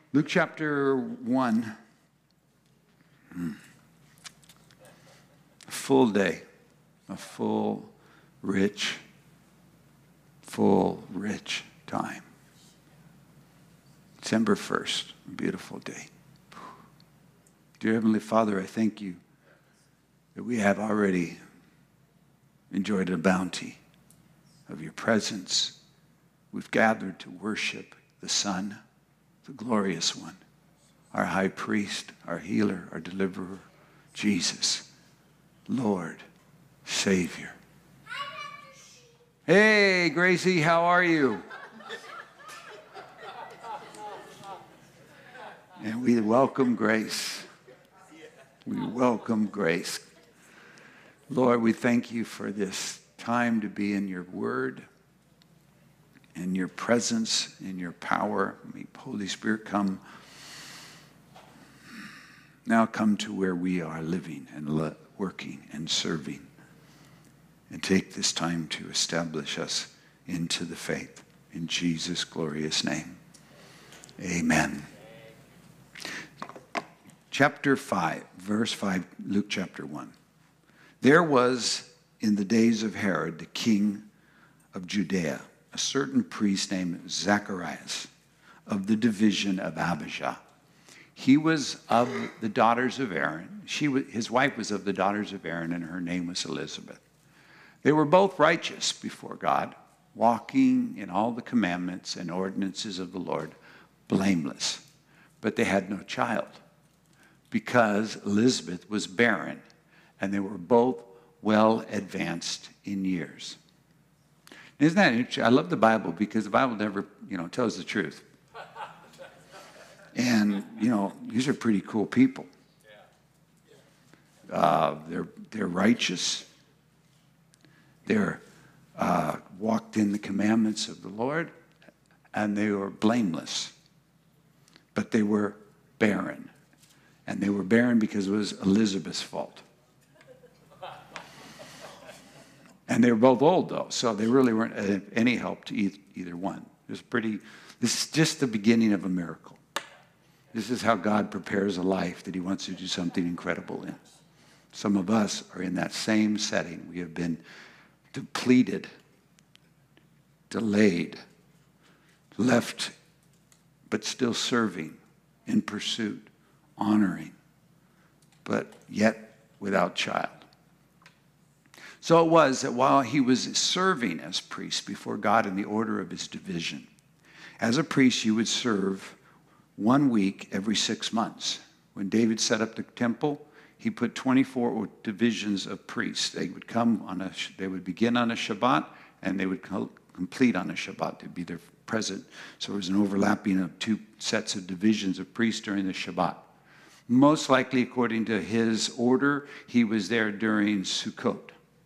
Luke chapter 1. A full day. A full, rich time. December 1st, a beautiful day. Dear Heavenly Father, I thank you that we have already enjoyed the bounty of your presence. We've gathered to worship the Son, the glorious one, our high priest, our healer, our deliverer, Jesus, Lord, Savior. Hey, Gracie, how are you? And we welcome Grace. We welcome Grace. Lord, we thank you for this time to be in your word, in your presence, in your power. May Holy Spirit come to where we are living and working and serving. And take this time to establish us into the faith. In Jesus' glorious name. Amen. Chapter 5, verse 5, Luke chapter 1. There was in the days of Herod, the king of Judea, a certain priest named Zacharias of the division of Abijah. He was of the daughters of Aaron. His wife was of the daughters of Aaron, and her name was Elizabeth. They were both righteous before God, walking in all the commandments and ordinances of the Lord, blameless. But they had no child, because Elizabeth was barren, and they were both well advanced in years. Isn't that interesting? I love the Bible because the Bible never, tells the truth. And, these are pretty cool people. They're righteous. They're walked in the commandments of the Lord, and they were blameless. But they were barren. And they were barren because it was Elizabeth's fault. And they were both old, though, so they really weren't of any help to either one. This is just the beginning of a miracle. This is how God prepares a life that he wants to do something incredible in. Some of us are in that same setting. We have been depleted, delayed, left, but still serving, in pursuit, honoring, but yet without child. So it was that while he was serving as priest before God in the order of his division, as a priest you would serve 1 week every 6 months. When David set up the temple, he put 24 divisions of priests. They would they would begin on a Shabbat, and they would complete on a Shabbat. They'd be there present. So there was an overlapping of 2 sets of divisions of priests during the Shabbat. Most likely, according to his order, he was there during Sukkot.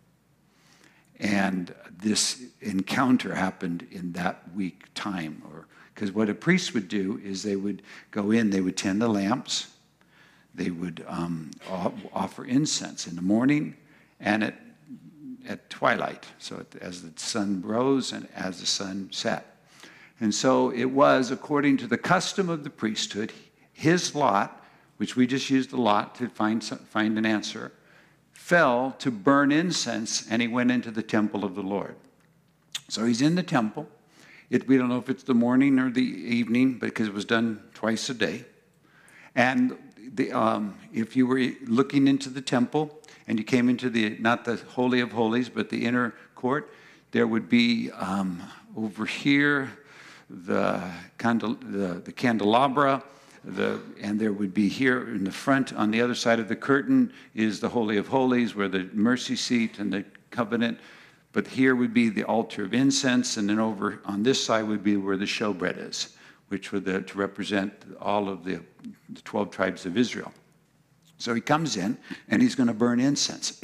And this encounter happened in that week time. Because what a priest would do is they would go in, they would tend the lamps, they would offer incense in the morning and at twilight, so as the sun rose and as the sun set. And so it was, according to the custom of the priesthood, his lot, which we just used a lot to find an answer, fell to burn incense, and he went into the temple of the Lord. So he's in the temple. We don't know if it's the morning or the evening, because it was done twice a day. And if you were looking into the temple and you came into not the Holy of Holies, but the inner court, there would be over here the candelabra, and there would be here in the front on the other side of the curtain is the Holy of Holies, where the mercy seat and the covenant. But here would be the altar of incense, and then over on this side would be where the showbread is, which were to represent all of the 12 tribes of Israel. So he comes in, and he's going to burn incense.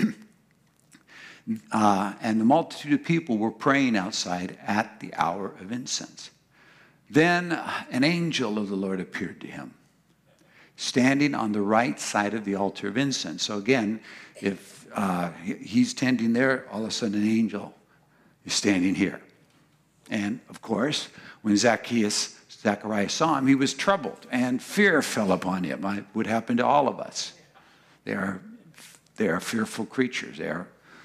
And the multitude of people were praying outside at the hour of incense. Then an angel of the Lord appeared to him, standing on the right side of the altar of incense. So again, if he's tending there, all of a sudden an angel is standing here. And of course, when Zacchaeus Zacharias saw him, he was troubled, and fear fell upon him. It would happen to all of us. They are fearful creatures. They're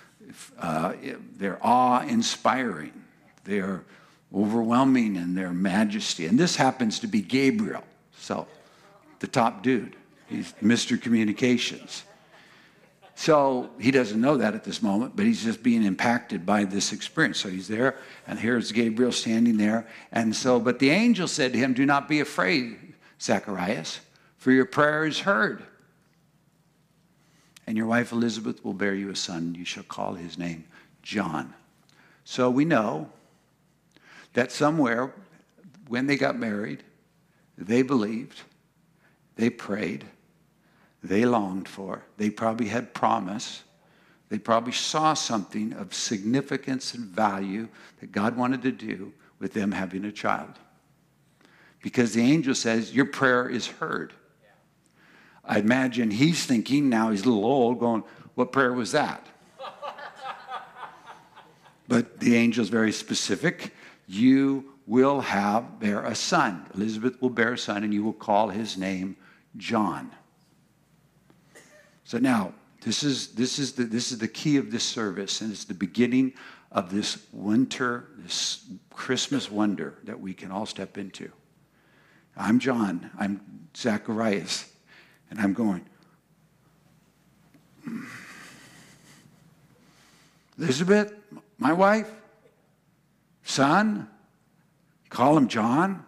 awe-inspiring. They're overwhelming in their majesty. And this happens to be Gabriel, so the top dude. He's Mr. Communications. So he doesn't know that at this moment, but he's just being impacted by this experience. So he's there, and here's Gabriel standing there. But the angel said to him, "Do not be afraid, Zacharias, for your prayer is heard. And your wife Elizabeth will bear you a son. You shall call his name John." So we know that somewhere when they got married, they believed, they prayed, they longed for, they probably had promise, they probably saw something of significance and value that God wanted to do with them having a child. Because the angel says, your prayer is heard. I imagine he's thinking, now he's a little old, going, what prayer was that? But the angel's very specific. You will bear a son. Elizabeth will bear a son, and you will call his name John. So now, this is the key of this service, and it's the beginning of this Christmas wonder that we can all step into. I'm John. I'm Zacharias. And I'm going, Elizabeth, my wife, son, call him John.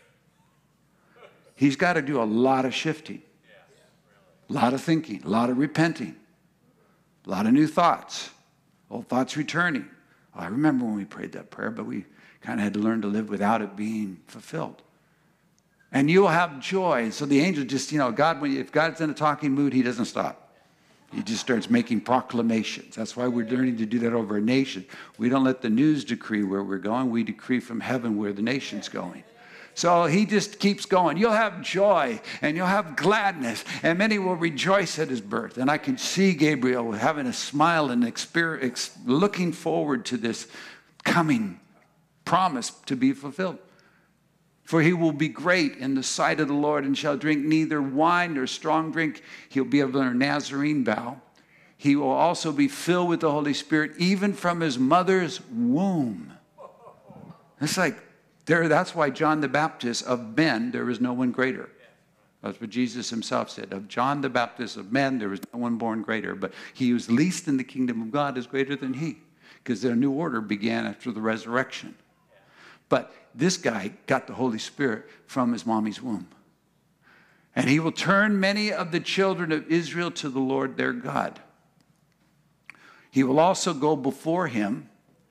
He's got to do a lot of shifting, a lot of thinking, a lot of repenting, a lot of new thoughts, old thoughts returning. Oh, I remember when we prayed that prayer, but we kind of had to learn to live without it being fulfilled. And you'll have joy. So the angel just, God, if God's in a talking mood, he doesn't stop. He just starts making proclamations. That's why we're learning to do that over a nation. We don't let the news decree where we're going. We decree from heaven where the nation's going. So he just keeps going. You'll have joy and you'll have gladness, and many will rejoice at his birth. And I can see Gabriel having a smile and looking forward to this coming promise to be fulfilled. For he will be great in the sight of the Lord and shall drink neither wine nor strong drink. He'll be of a Nazarene vow. He will also be filled with the Holy Spirit, even from his mother's womb. It's like, that's why John the Baptist, of men, there is no one greater. That's what Jesus himself said. Of John the Baptist, of men, there is no one born greater. But he who is least in the kingdom of God is greater than he. Because their new order began after the resurrection. But this guy got the Holy Spirit from his mommy's womb. And he will turn many of the children of Israel to the Lord their God. He will also go before him,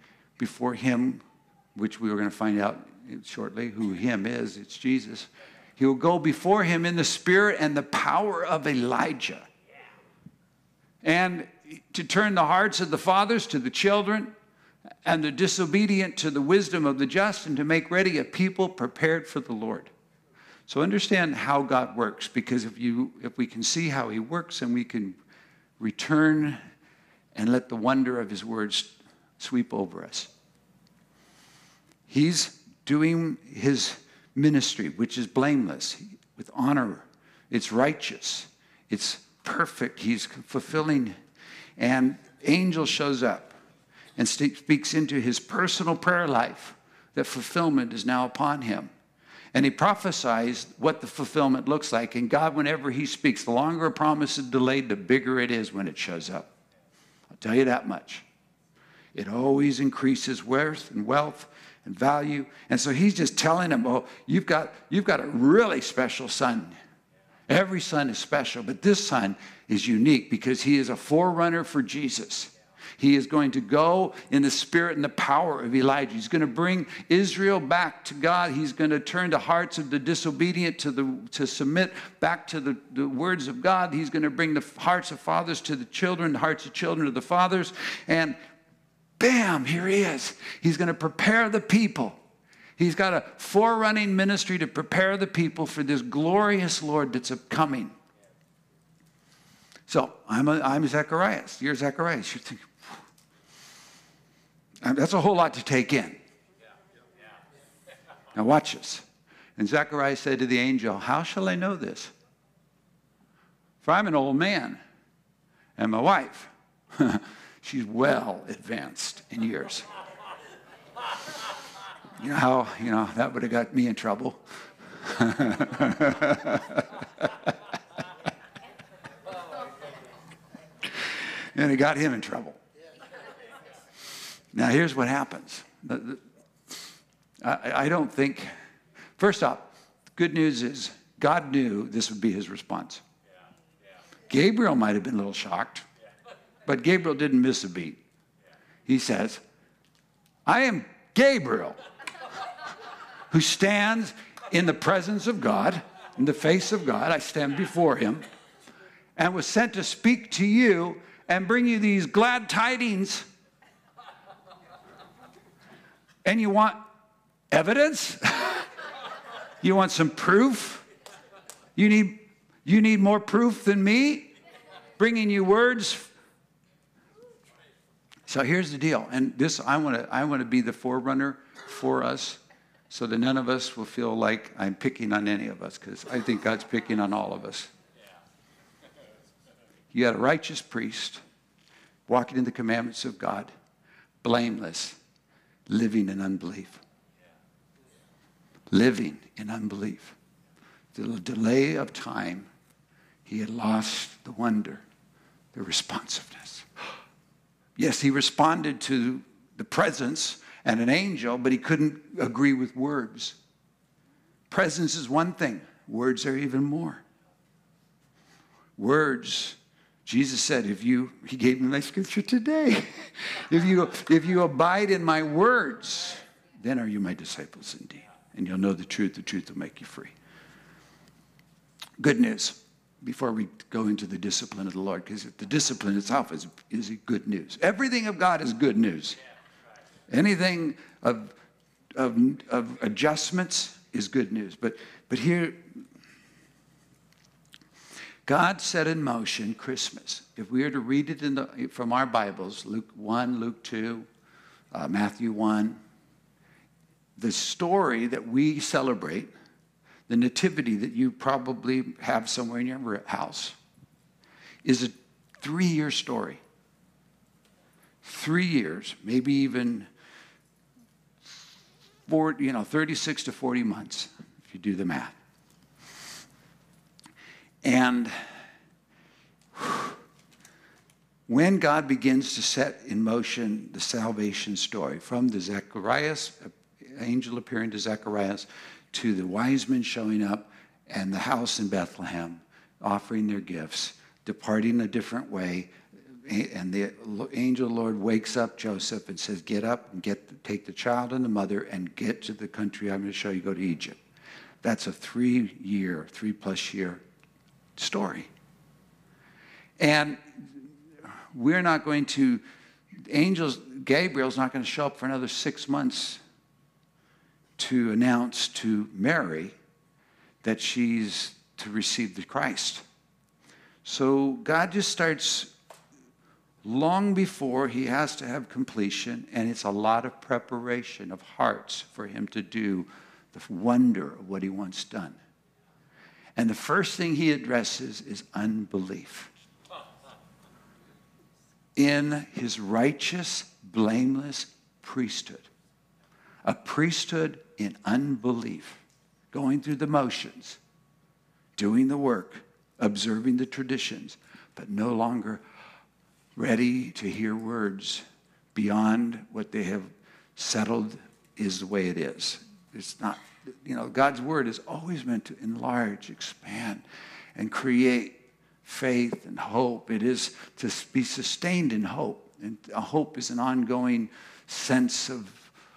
which we were going to find out shortly who him is. It's Jesus. He will go before him in the spirit and the power of Elijah. And to turn the hearts of the fathers to the children, and the disobedient to the wisdom of the just, and to make ready a people prepared for the Lord. So understand how God works, because if we can see how he works, and we can return and let the wonder of his words sweep over us. He's doing his ministry, which is blameless, with honor. It's righteous. It's perfect. He's fulfilling. And angel shows up and speaks into his personal prayer life that fulfillment is now upon him. And he prophesies what the fulfillment looks like. And God, whenever he speaks, the longer a promise is delayed, the bigger it is when it shows up. I'll tell you that much. It always increases worth and wealth and value. And so he's just telling him, oh, you've got a really special son. Every son is special, but this son is unique because he is a forerunner for Jesus. He is going to go in the spirit and the power of Elijah. He's going to bring Israel back to God. He's going to turn the hearts of the disobedient to submit back to the words of God. He's going to bring the hearts of fathers to the children, the hearts of children to the fathers. And bam, here he is. He's going to prepare the people. He's got a forerunning ministry to prepare the people for this glorious Lord that's coming. So I'm Zacharias. You're Zacharias. You're thinking, that's a whole lot to take in. Now watch this. And Zechariah said to the angel, how shall I know this? For I'm an old man, and my wife, she's well advanced in years. You know how, that would have got me in trouble. And it got him in trouble. Now, here's what happens. I don't think, first off, the good news is God knew this would be his response. Gabriel might have been a little shocked, but Gabriel didn't miss a beat. He says, I am Gabriel, who stands in the presence of God, in the face of God. I stand before him, and was sent to speak to you and bring you these glad tidings. And you want evidence? You want some proof? You need more proof than me? Bringing you words? So here's the deal. And this, I want to be the forerunner for us so that none of us will feel like I'm picking on any of us, because I think God's picking on all of us. You had a righteous priest walking in the commandments of God, blameless, living in unbelief. Living in unbelief. The delay of time, he had lost the wonder, the responsiveness. Yes, he responded to the presence and an angel, but he couldn't agree with words. Presence is one thing. Words are even more. Words, Jesus said, he gave me my scripture today. If you abide in my words, then are you my disciples indeed. And you'll know the truth will make you free. Good news, before we go into the discipline of the Lord, because the discipline itself is good news. Everything of God is good news. Anything of adjustments is good news. But here, God set in motion Christmas. If we were to read it from our Bibles, Luke 1, Luke 2, Matthew 1, the story that we celebrate, the nativity that you probably have somewhere in your house, is a 3-year story. 3 years, maybe even 36 to 40 months, if you do the math. And when God begins to set in motion the salvation story, from the angel appearing to Zacharias, to the wise men showing up and the house in Bethlehem offering their gifts, departing a different way, and the angel Lord wakes up Joseph and says, get up and take the child and the mother and get to the country I'm going to show you, go to Egypt. That's a 3+ year story. And we're not going to, Gabriel's not going to show up for another 6 months to announce to Mary that she's to receive the Christ. So God just starts long before he has to have completion, and it's a lot of preparation of hearts for him to do the wonder of what he wants done. And the first thing he addresses is unbelief. In his righteous, blameless priesthood. A priesthood in unbelief. Going through the motions. Doing the work. Observing the traditions. But no longer ready to hear words beyond what they have settled is the way it is. It's not, God's word is always meant to enlarge, expand, and create faith and hope. It is to be sustained in hope. And hope is an ongoing sense of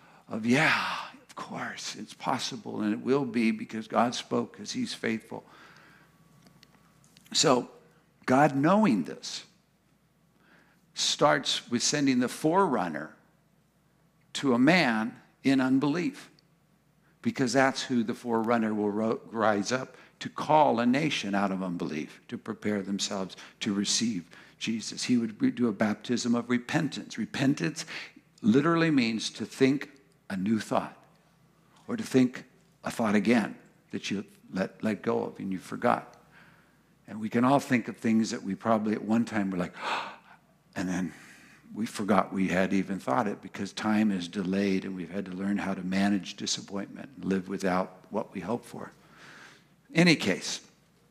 course, it's possible, and it will be because God spoke, because he's faithful. So, God knowing this starts with sending the forerunner to a man in unbelief, because that's who the forerunner will rise up to call a nation out of unbelief, to prepare themselves to receive Jesus. He would do a baptism of repentance. Repentance literally means to think a new thought, or to think a thought again, that you let go of and you forgot. And we can all think of things that we probably at one time were like, and then we forgot we had even thought it because time is delayed and we've had to learn how to manage disappointment and live without what we hope for. Any case,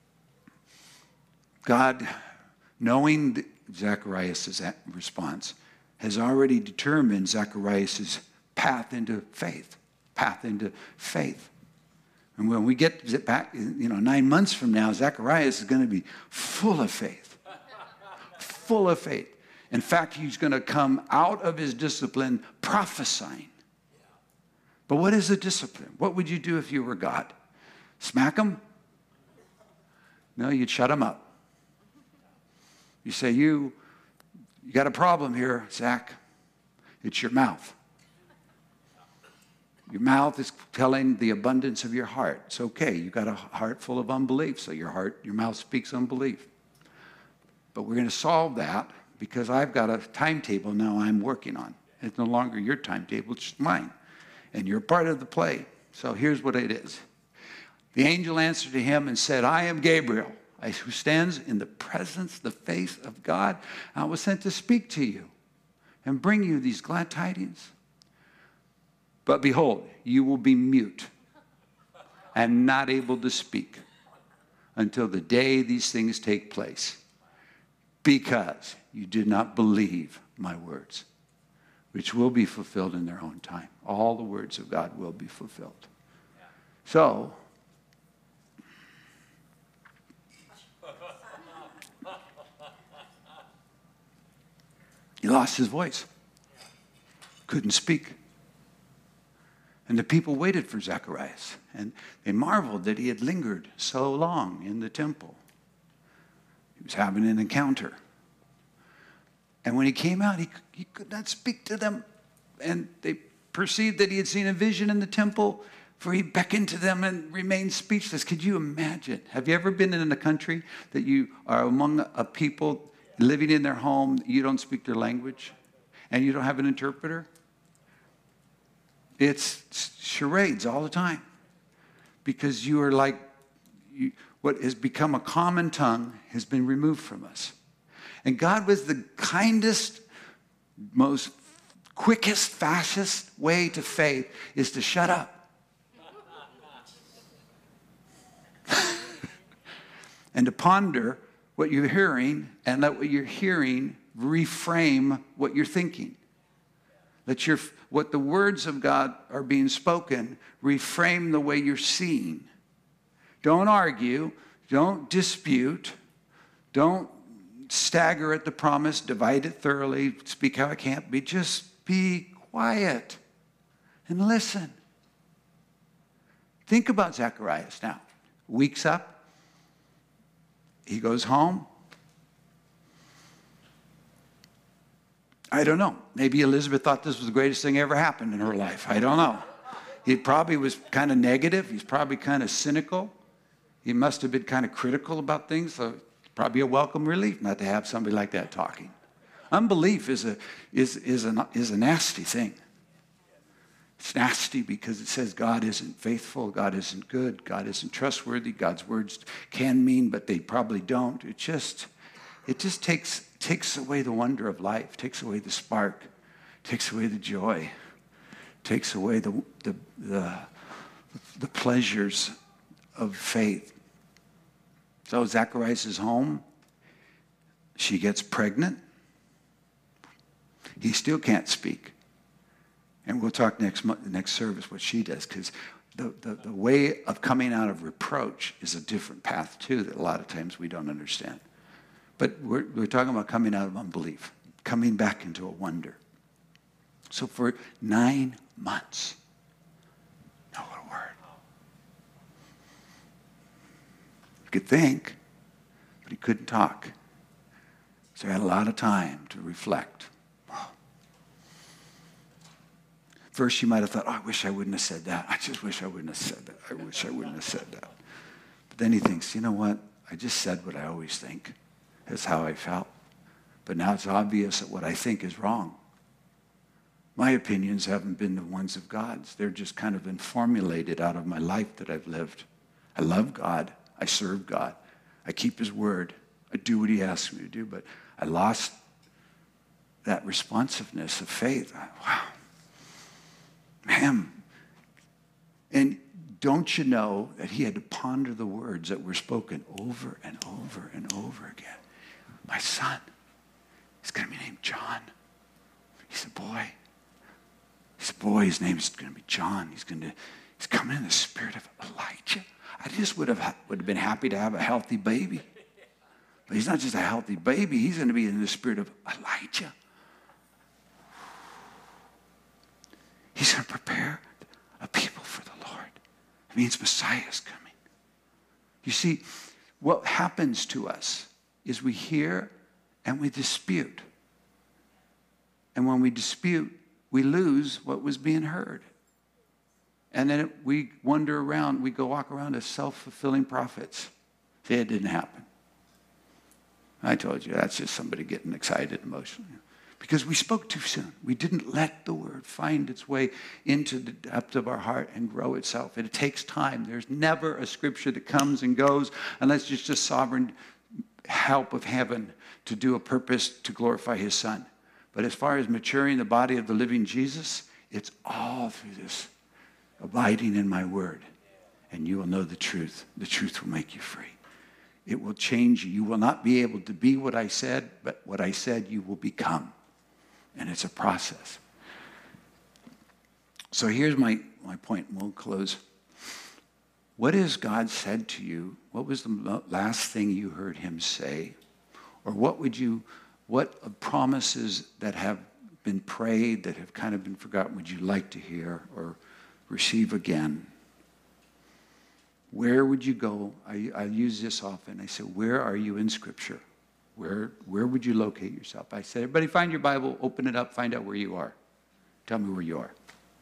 God, knowing Zacharias' response, has already determined Zacharias' path into faith. And when we get back, 9 months from now, Zacharias is going to be full of faith. Full of faith. In fact, he's going to come out of his discipline prophesying. But what is a discipline? What would you do if you were God? Smack him? No, you'd shut him up. You say, you got a problem here, Zach. It's your mouth. Your mouth is telling the abundance of your heart. It's okay. You got a heart full of unbelief, so your mouth speaks unbelief. But we're going to solve that because I've got a timetable now I'm working on. It's no longer your timetable, it's mine. And you're part of the play. So here's what it is. The angel answered to him and said, I am Gabriel, who stands in the presence, the face of God. I was sent to speak to you and bring you these glad tidings. But behold, you will be mute and not able to speak until the day these things take place, because you did not believe my words, which will be fulfilled in their own time. All the words of God will be fulfilled. So, he lost his voice, couldn't speak. And the people waited for Zacharias, and they marveled that he had lingered so long in the temple. He was having an encounter. And when he came out, he could not speak to them. And they perceived that he had seen a vision in the temple, for he beckoned to them and remained speechless. Could you imagine? Have you ever been in a country that you are among a people living in their home, you don't speak their language, and you don't have an interpreter? It's charades all the time, because you are like, what has become a common tongue has been removed from us. And God was the kindest, most quickest, fastest way to faith is to shut up. And to ponder what you're hearing and let what you're hearing reframe what you're thinking. Let what the words of God are being spoken reframe the way you're seeing. Don't argue. Don't dispute. Don't stagger at the promise. Divide it thoroughly. Speak how it can't be. Just be quiet and listen. Think about Zacharias now. Weeks up. He goes home. I don't know. Maybe Elizabeth thought this was the greatest thing ever happened in her life. I don't know. He probably was kind of negative. He's probably kind of cynical. He must have been kind of critical about things. So it's probably a welcome relief not to have somebody like that talking. Unbelief is a nasty thing. It's nasty because it says God isn't faithful, God isn't good, God isn't trustworthy. God's words can mean, but they probably don't. It just takes away the wonder of life, takes away the spark, takes away the joy, takes away the pleasures of faith. So Zacharias is home. She gets pregnant. He still can't speak. And we'll talk next service what she does, because the way of coming out of reproach is a different path too that a lot of times we don't understand. But we're talking about coming out of unbelief, coming back into a wonder. So for 9 months, not a word. He could think, but he couldn't talk. So he had a lot of time to reflect. First, you might have thought, oh, I wish I wouldn't have said that. I just wish I wouldn't have said that. I wish I wouldn't have said that. But then he thinks, you know what? I just said what I always think. That's how I felt. But now it's obvious that what I think is wrong. My opinions haven't been the ones of God's. They're just kind of been formulated out of my life that I've lived. I love God. I serve God. I keep his word. I do what he asks me to do. But I lost that responsiveness of faith. Wow. Man. And don't you know that he had to ponder the words that were spoken over and over and over again? My son is going to be named John. He's a boy. He's a boy. His name is going to be John. He's coming in the spirit of Elijah. I just would have been happy to have a healthy baby. But he's not just a healthy baby. He's going to be in the spirit of Elijah. He's going to prepare a people for the Lord. It means Messiah is coming. You see, what happens to us is we hear and we dispute. And when we dispute, we lose what was being heard. And then we wander around, we go walk around as self-fulfilling prophets. See, it didn't happen. I told you, that's just somebody getting excited emotionally. Because we spoke too soon. We didn't let the word find its way into the depth of our heart and grow itself. It takes time. There's never a scripture that comes and goes unless it's just sovereign help of heaven to do a purpose to glorify his son. But as far as maturing the body of the living Jesus, it's all through this abiding in my word. And you will know the truth. The truth will make you free. It will change you. You will not be able to be what I said, but what I said you will become. And it's a process. So here's my point, and we'll close. What has God said to you? What was the last thing you heard him say? Or what promises that have been prayed, that have kind of been forgotten, would you like to hear or receive again? Where would you go? I use this often. I say, where are you in Scripture? Where would you locate yourself? I said, everybody find your Bible, open it up, find out where you are. Tell me where you are.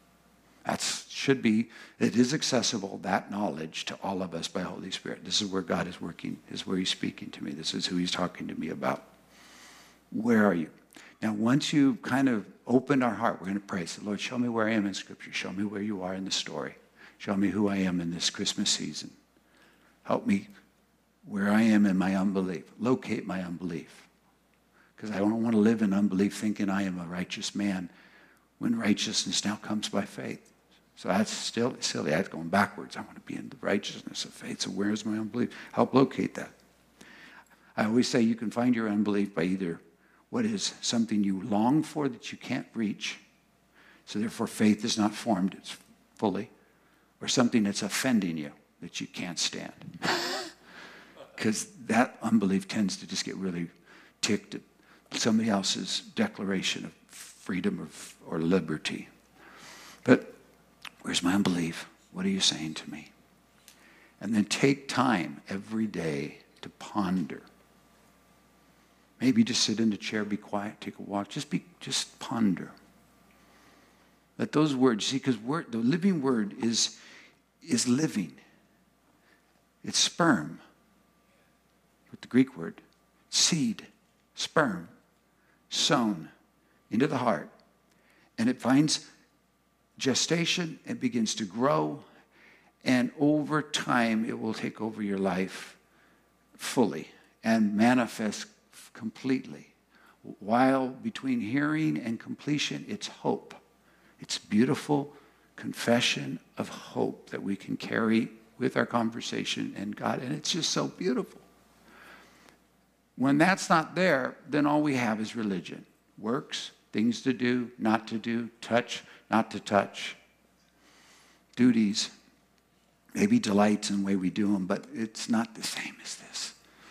It is accessible, that knowledge, to all of us by Holy Spirit. This is where God is working. This is where he's speaking to me. This is who he's talking to me about. Where are you? Now, once you kind of opened our heart, we're going to pray. Say, Lord, show me where I am in Scripture. Show me where you are in the story. Show me who I am in this Christmas season. Help me where I am in my unbelief. Locate my unbelief. Because I don't want to live in unbelief thinking I am a righteous man when righteousness now comes by faith. So that's still silly. That's going backwards. I want to be in the righteousness of faith. So where is my unbelief? Help locate that. I always say you can find your unbelief by either what is something you long for that you can't reach, so therefore faith is not formed, it's fully, or something that's offending you that you can't stand. Because that unbelief tends to just get really ticked at somebody else's declaration of freedom or liberty. But where's my unbelief? What are you saying to me? And then take time every day to ponder. Maybe just sit in the chair, be quiet, take a walk. Just ponder. Let those words, see, because the living word is living. It's sperm. With the Greek word, seed, sperm, sown into the heart. And it finds gestation and begins to grow. And over time, it will take over your life fully and manifest completely. While between hearing and completion, it's hope. It's beautiful confession of hope that we can carry with our conversation and God. And it's just so beautiful. When that's not there, then all we have is religion. Works, things to do, not to do, touch, not to touch. Duties, maybe delights in the way we do them, but it's not the same as this.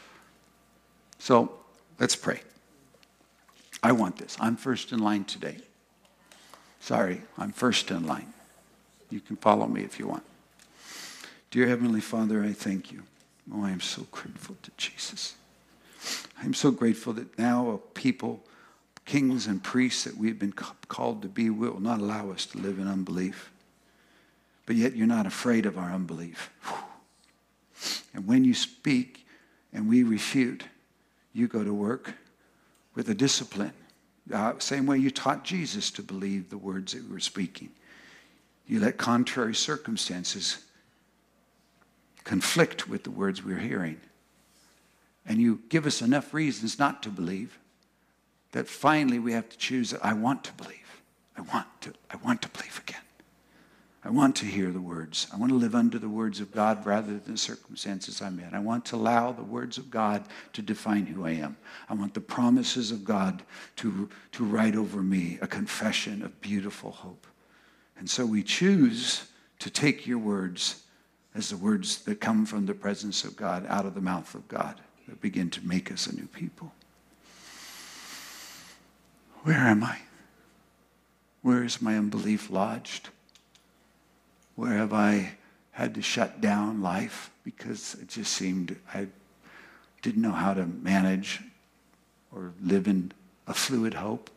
So let's pray. I want this. I'm first in line today. Sorry, I'm first in line. You can follow me if you want. Dear Heavenly Father, I thank you. Oh, I am so grateful to Jesus. I'm so grateful that now a people, kings and priests that we've been called to be, will not allow us to live in unbelief. But yet you're not afraid of our unbelief. And when you speak and we refute, you go to work with a discipline. Same way you taught Jesus to believe the words that we were speaking. You let contrary circumstances conflict with the words we're hearing. And you give us enough reasons not to believe that finally we have to choose that I want to believe. I want to believe again. I want to hear the words. I want to live under the words of God rather than the circumstances I'm in. I want to allow the words of God to define who I am. I want the promises of God to write over me a confession of beautiful hope. And so we choose to take your words as the words that come from the presence of God, out of the mouth of God, that begin to make us a new people. Where am I? Where is my unbelief lodged? Where have I had to shut down life because it just seemed I didn't know how to manage or live in a fluid hope?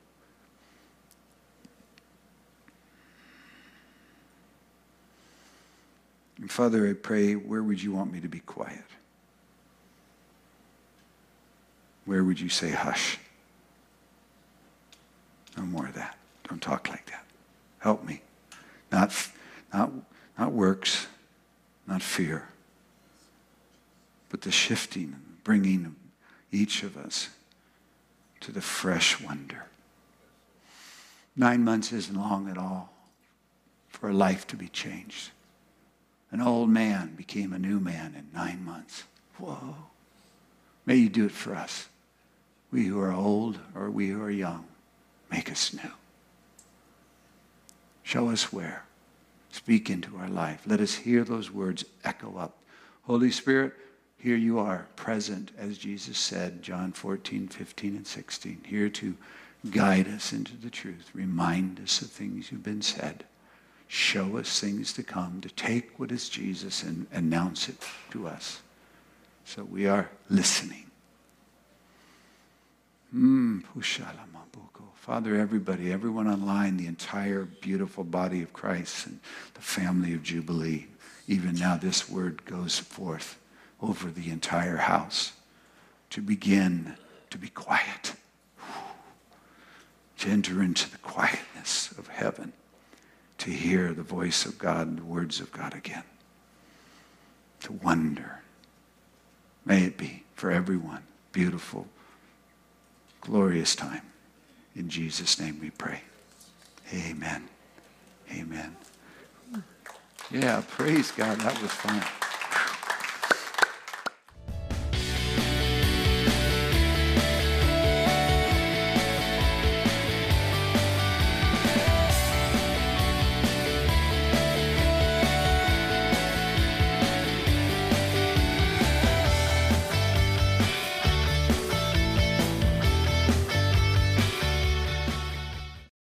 And Father, I pray, where would you want me to be quiet? Where would you say, hush? No more of that. Don't talk like that. Help me. Not works, not fear, but the shifting, bringing each of us to the fresh wonder. 9 months isn't long at all for a life to be changed. An old man became a new man in 9 months. Whoa. May you do it for us. We who are old or we who are young, make us new. Show us where. Speak into our life. Let us hear those words echo up. Holy Spirit, here you are, present, as Jesus said, John 14, 15, and 16, here to guide us into the truth. Remind us of things you've been said. Show us things to come, to take what is Jesus and announce it to us. So we are listening. Father, everybody, everyone online, the entire beautiful body of Christ and the family of Jubilee, even now this word goes forth over the entire house to begin to be quiet, to enter into the quietness of heaven, to hear the voice of God and the words of God again, to wonder. May it be for everyone beautiful, glorious time. In Jesus' name we pray. Amen. Amen. Yeah, praise God. That was fun.